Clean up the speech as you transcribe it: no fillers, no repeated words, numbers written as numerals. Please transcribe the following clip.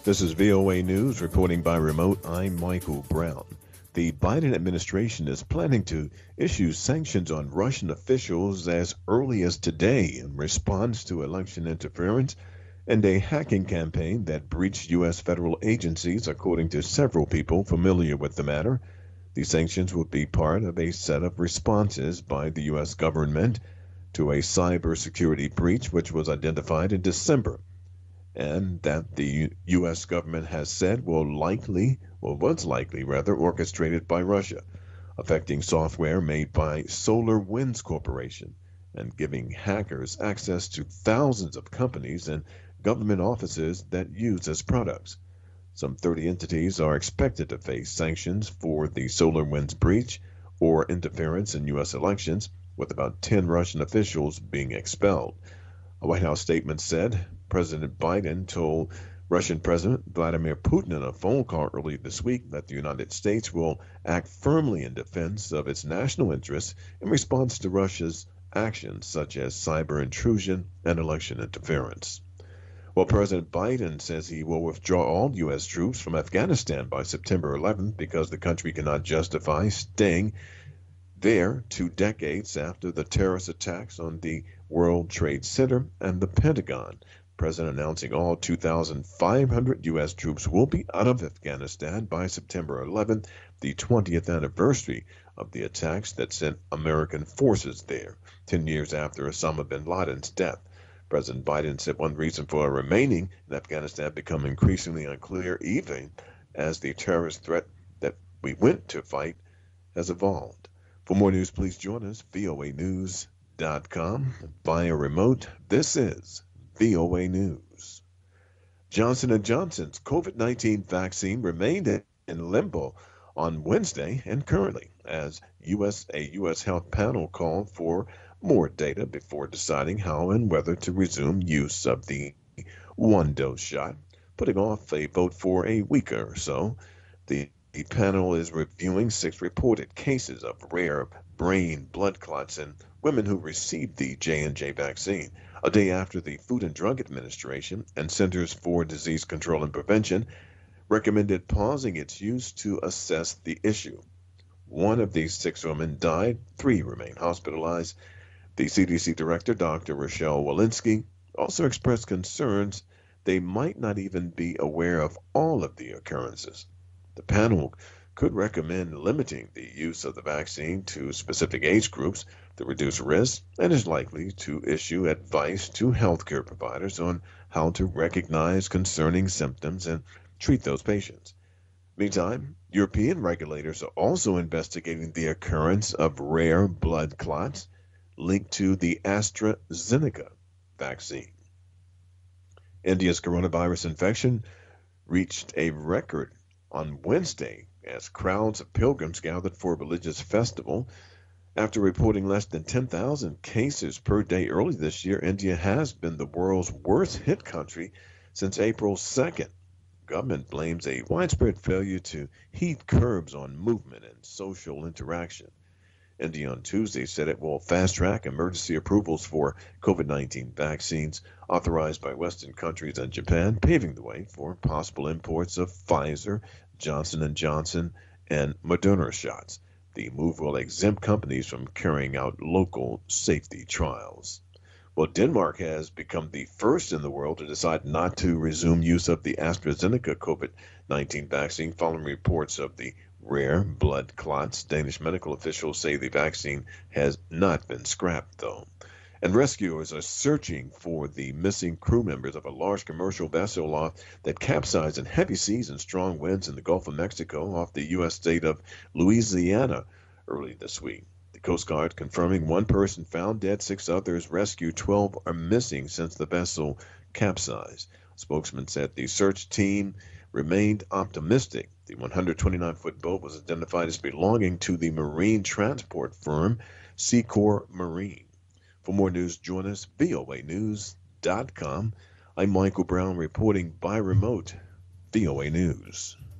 This is VOA News reporting by remote. I'm Michael Brown. The Biden administration is planning to issue sanctions on Russian officials as early as today in response to election interference and a hacking campaign that breached U.S. federal agencies, according to several people familiar with the matter. The sanctions will be part of a set of responses by the U.S. government to a cybersecurity breach which was identified in December and that the U.S. government has said was likely rather, orchestrated by Russia, affecting software made by SolarWinds Corporation and giving hackers access to thousands of companies and government offices that use its products. Some 30 entities are expected to face sanctions for the SolarWinds breach or interference in U.S. elections, with about 10 Russian officials being expelled. A White House statement said President Biden told Russian President Vladimir Putin in a phone call early this week that the United States will act firmly in defense of its national interests in response to Russia's actions such as cyber intrusion and election interference. Well, President Biden says he will withdraw all U.S. troops from Afghanistan by September 11th because the country cannot justify staying there 2 decades after the terrorist attacks on the World Trade Center and the Pentagon. President announcing all 2,500 U.S. troops will be out of Afghanistan by September 11th, the 20th anniversary of the attacks that sent American forces there, 10 years after Osama bin Laden's death. President Biden said one reason for remaining in Afghanistan become increasingly unclear even as the terrorist threat that we went to fight has evolved. For more news, please join us, voanews.com, via remote. This is VOA News. Johnson & Johnson's COVID-19 vaccine remained in limbo on Wednesday and currently as a U.S. health panel called for more data before deciding how and whether to resume use of the one-dose shot, putting off a vote for a week or so. The panel is reviewing 6 reported cases of rare brain blood clots in women who received the J&J vaccine, a day after the Food and Drug Administration and Centers for Disease Control and Prevention recommended pausing its use to assess the issue. One of these 6 women died, 3 remain hospitalized. The CDC director, Dr. Rochelle Walensky, also expressed concerns they might not even be aware of all of the occurrences. The panel could recommend limiting the use of the vaccine to specific age groups to reduce risk and is likely to issue advice to healthcare providers on how to recognize concerning symptoms and treat those patients. Meantime, European regulators are also investigating the occurrence of rare blood clots linked to the AstraZeneca vaccine. India's coronavirus infection reached a record on Wednesday as crowds of pilgrims gathered for a religious festival. After reporting less than 10,000 cases per day early this year, India has been the world's worst hit country since April 2nd. Government blames a widespread failure to heed curbs on movement and social interaction. India on Tuesday said it will fast-track emergency approvals for COVID-19 vaccines authorized by Western countries and Japan, paving the way for possible imports of Pfizer, Johnson & Johnson, and Moderna shots. The move will exempt companies from carrying out local safety trials. Well, Denmark has become the first in the world to decide not to resume use of the AstraZeneca COVID-19 vaccine following reports of the rare blood clots. Danish medical officials say the vaccine has not been scrapped, though. And rescuers are searching for the missing crew members of a large commercial vessel that capsized in heavy seas and strong winds in the Gulf of Mexico off the U.S. state of Louisiana early this week. The Coast Guard confirming 1 person found dead, 6 others rescued, 12 are missing since the vessel capsized. A spokesman said the search team remained optimistic. The 129-foot boat was identified as belonging to the marine transport firm Secor Marine. For more news, join us, voanews.com. I'm Michael Brown reporting by remote, VOA News.